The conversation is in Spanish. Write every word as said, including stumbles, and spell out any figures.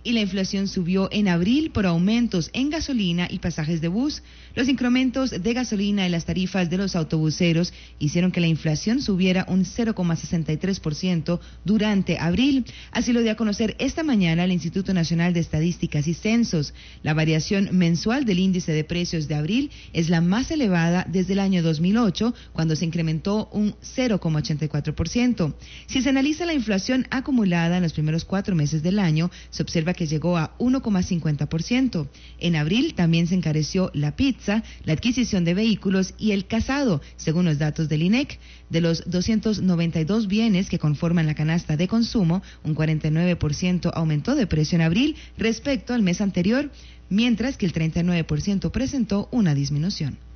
y la inflación subió en abril por aumentos en gasolina y pasajes de bus. Los incrementos de gasolina y las tarifas de los autobuseros hicieron que la inflación subiera un cero coma sesenta y tres por ciento durante abril. Así lo dio a conocer esta mañana el Instituto Nacional de Estadísticas y Censos. La variación mensual del índice de precios de abril es la más elevada desde el año dos mil ocho, cuando se incrementó un cero coma ochenta y cuatro por ciento. Si se analiza la inflación acumulada en los primeros cuatro meses del año, se observa que llegó a uno coma cincuenta por ciento. En abril también se encareció la pizza, la adquisición de vehículos y el calzado, según los datos del I N E C. De los doscientos noventa y dos bienes que conforman la canasta de consumo, un cuarenta y nueve por ciento aumentó de precio en abril respecto al mes anterior, mientras que el treinta y nueve por ciento presentó una disminución.